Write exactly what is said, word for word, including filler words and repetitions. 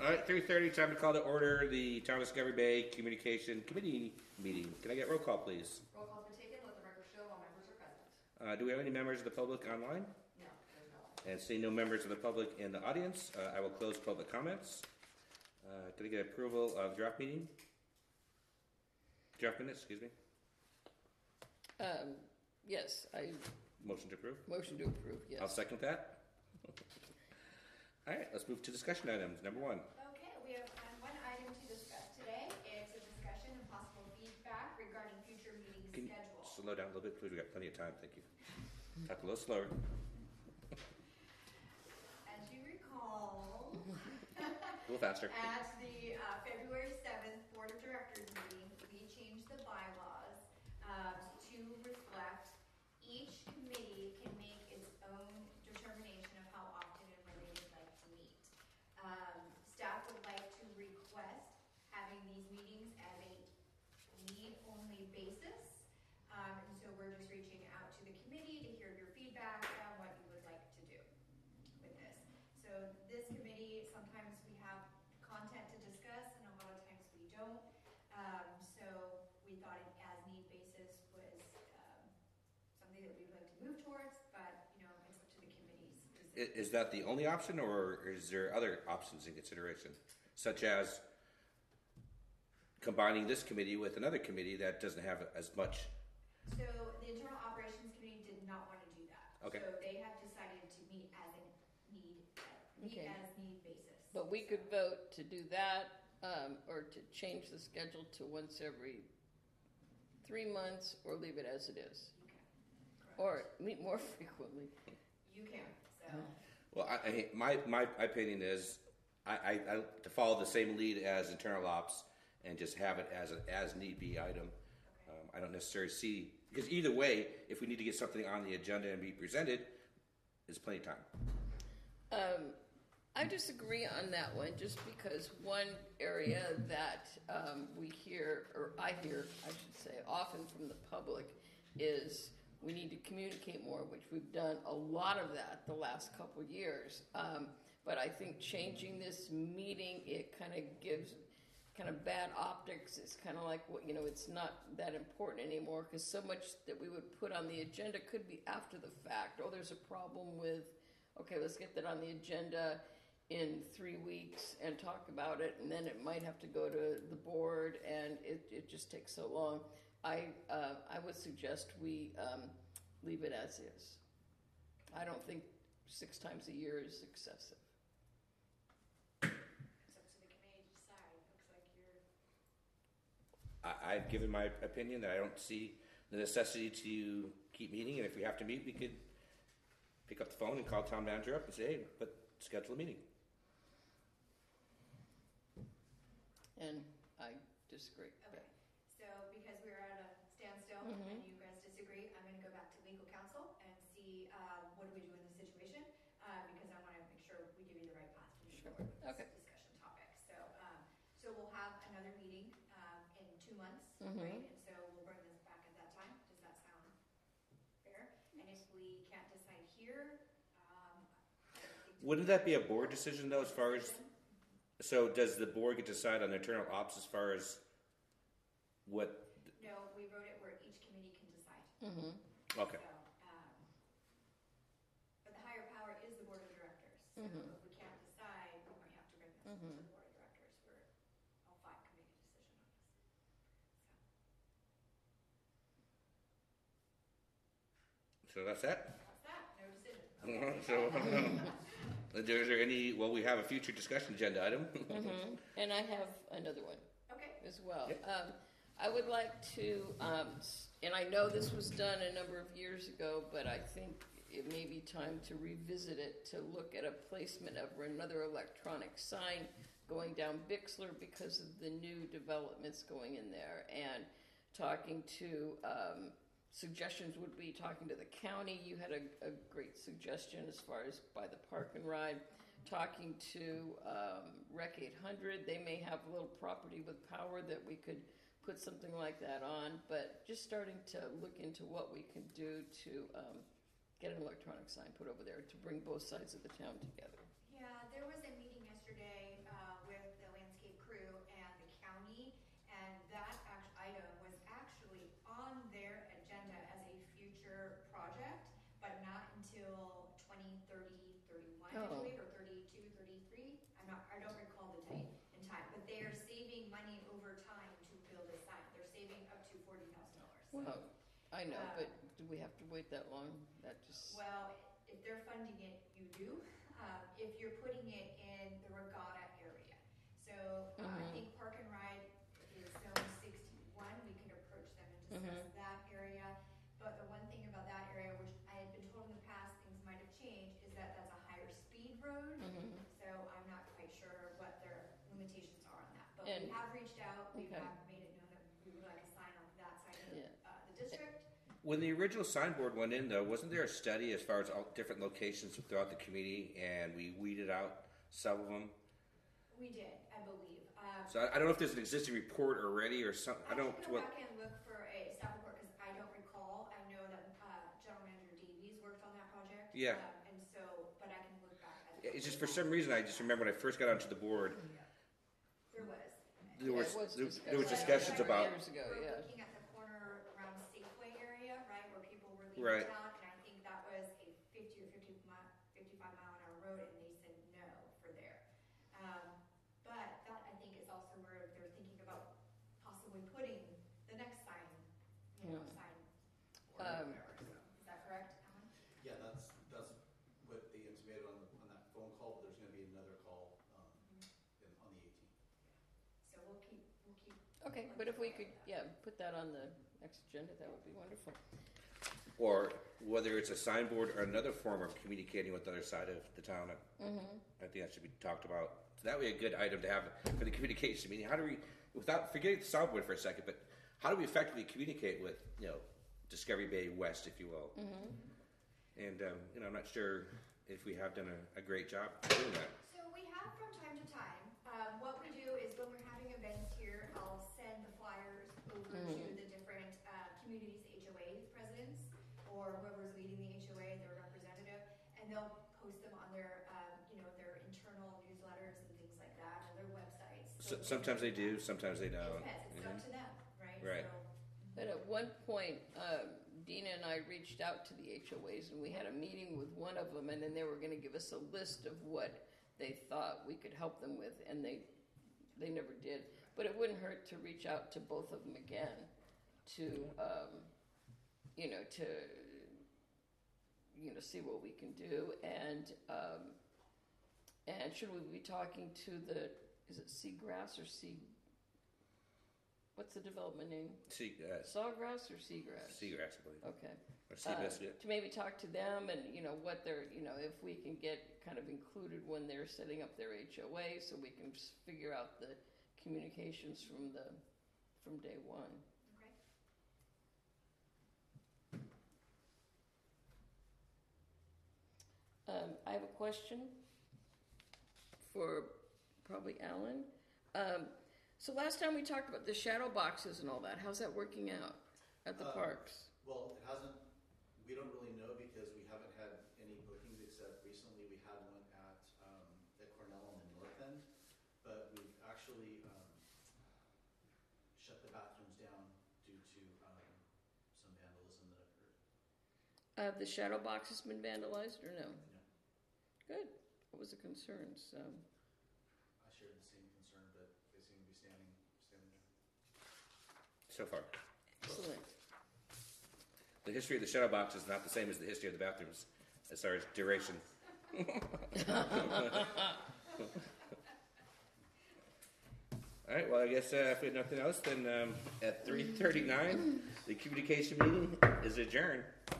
All right, three thirty, time to call to order the Town of Discovery Bay Communication Committee meeting. Can I get roll call, please? Roll call's been taken. Let the record show all members are present. Uh, do we have any members of the public online? No, there's no one. And seeing no members of the public in the audience, uh, I will close public comments. Uh, can I get approval of draft meeting? Draft minutes, excuse me. Um, yes, I Motion to approve? motion to approve, yes. I'll second that. All right, let's move to discussion items. Number one. Okay, we have um, one item to discuss today. It's a discussion and possible feedback regarding future meeting Can you schedule. slow down a little bit, please? We've got plenty of time. Thank you. Talk a little slower. As you recall, A little faster. at the uh, February seventh Board of Directors meeting, we changed the bylaws um, to reflect each committee can make its own determination of how often and when they would like to meet. Um, staff would like to request having these meetings as a need-only basis. Um, and so we're just reaching out to the committee to hear your feedback on what you would like to do with this. So this committee, sometimes we have content to discuss and a lot of times we don't. Um, so we thought an as-need basis was um, something that we would like to move towards, but you know, it's up to the committee's decision. I- Is that the only option, or is there other options in consideration, such as combining this committee with another committee that doesn't have as much? So the Internal Operations Committee did not want to do that. Okay. So they have decided to meet as a need, meet Okay. as need basis. But we could vote to do that, um, or to change the schedule to once every three months, or leave it as it is. You can. Correct. Or meet more frequently. You can, so. Well, I, I, my my opinion is, I, I, I to follow the same lead as internal ops and just have it as an as need be item. Um, I don't necessarily see, because either way, if we need to get something on the agenda and be presented, there's plenty of time. Um, I disagree on that one, just because one area that um, we hear, or I hear, I should say, often from the public is we need to communicate more, which we've done a lot of that the last couple of years. Um, but I think changing this meeting, it kind of gives kind of bad optics. It's kind of like, well, you know, it's not that important anymore, because so much that we would put on the agenda could be after the fact. Oh, there's a problem with, okay, let's get that on the agenda in three weeks and talk about it, and then it might have to go to the board, and it, it just takes so long. I uh, I would suggest we um, leave it as is. I don't think six times a year is excessive. It's up to the committee to decide. Looks like you're. I, I've given my opinion that I don't see the necessity to keep meeting, and if we have to meet, we could pick up the phone and call town manager up and say, hey, but schedule a meeting. And I disagree. Okay, so because we're at a standstill Mhm. and you guys disagree, I'm gonna go back to legal counsel and see, uh, what do we do in this situation? Uh, because I wanna make sure we give you the right path to move Sure. forward with Okay. this discussion topic. So, um, so we'll have another meeting, um, in two months, Mhm. right? And so we'll bring this back at that time. Does that sound fair? And if we can't decide here, um, I don't think. Wouldn't that be a board decision, though, as far as, so does the board get to decide on internal ops as far as what, No, we wrote it where each committee can decide. Mm-hmm. okay. So, um, but the higher power is the board of directors. So Mhm. if we can't decide, we might have to bring this to Mhm. the board of directors where all five can make a decision on this. So that's that? So that's that, no decision. So, is there any, well, we have a future discussion agenda item. Mm-hmm. And I have another one Okay, as well. Yep. Um, I would like to, um, s- and I know this was done a number of years ago, but I think it may be time to revisit it, to look at a placement of another electronic sign going down Bixler because of the new developments going in there, and talking to, um, suggestions would be talking to the county. You had a, a great suggestion as far as by the park and ride. Talking to um, Rec eight hundred, they may have a little property with power that we could put something like that on, but just starting to look into what we can do to um, get an electronic sign put over there to bring both sides of the town together. yeah, there was a meeting yesterday, uh, with So, Well, I know, Uh, but do we have to wait that long? That just, well, if they're funding it, you do. Um, if you're putting it in the regatta area. So uh, I Mhm. think Park and Ride is zone sixty-one. We could approach them and discuss Mhm. that area. But the one thing about that area, which I had been told in the past, things might have changed, is that that's a higher speed road. Mhm. So I'm not quite sure what their limitations are on that. But And- we have reached out. We Okay. have made it known that we would like a sign on that side of Yeah. uh, the district. When the original signboard went in, though, wasn't there a study as far as all different locations throughout the community, and we weeded out some of them? We did, I believe. Um, So I, I don't know if there's an existing report already or something. I don't. I should go What, back and look for a staff report because I don't recall. I know that uh, General Manager Davies worked on that project. Yeah. Um, and so, but I can look back at it. it's just for some reason I just remember when I first got onto the board, There was. there Yeah, was, it was there, discussed. there was But discussions we're- about. Years ago, We're yeah. looking at the corner around Safeway area, right, where people were leaving Right. town, and I think that was a fifty or fifty mile, fifty-five mile an hour road, and they said no for there. Um, but that I think is also where they're thinking about possibly putting the next sign, you know, Hmm. sign. Um, Is that correct, Alan? Yeah, that's, that's what they intimated on, on that phone call, but there's gonna be another call, um, in, on the eighteenth. So we'll keep, we'll keep. Okay, but if we could, yeah, put that on the next agenda, that would be wonderful. Or whether it's a signboard or another form of communicating with the other side of the town. I, Mhm. I think that should be talked about. So that would be a good item to have for the communication meeting. How do we, without forgetting the soundboard for a second, but how do we effectively communicate with, you know, Discovery Bay West, if you will? Mhm. And, um, you know, I'm not sure if we have done a, a great job doing that. So we have from time to time, um, what we do is when we're having events here, I'll send the flyers over to Mhm. the different, uh, communities H O A presidents or whoever's leading the H O A, their representative, and they'll post them on their, um, you know, their internal newsletters and things like that, or their websites. So, sometimes they do, sometimes they It don't. depends, it's up to them, right? Right. So, But at one point, um, Dina and I reached out to the H O As, and we had a meeting with one of them, and then they were going to give us a list of what they thought we could help them with, and they they never did. But it wouldn't hurt to reach out to both of them again, to um, you know, to you know, see what we can do, and um, and should we be talking to the is it Seagrass or Sea? What's the development name? Sea, uh, Sawgrass or seagrass? seagrass, I believe. Okay. Or sea Uh, biscuit. To maybe talk to them and, you know, what they're, you know, if we can get kind of included when they're setting up their H O A, so we can s- figure out the communications from the, from day one. okay. Um, I have a question for probably Alan. Um, so last time we talked about the shadow boxes and all that, how's that working out at the Uh, parks? Well, it hasn't, we don't really know because we haven't had any bookings except recently we had one at, um, at Cornell on the north end. But we've actually, um, shut the bathrooms down due to, um, some vandalism that occurred. Have the shadow boxes been vandalized or no? No. Good. What was the concern? So. I shared the same concern, but they seem to be standing, standing there. So far. Excellent. The history of the shadow box is not the same as the history of the bathrooms, as far as duration. All right. Well, I guess uh, if we have nothing else, then um, at three thirty-nine, the communication meeting is adjourned.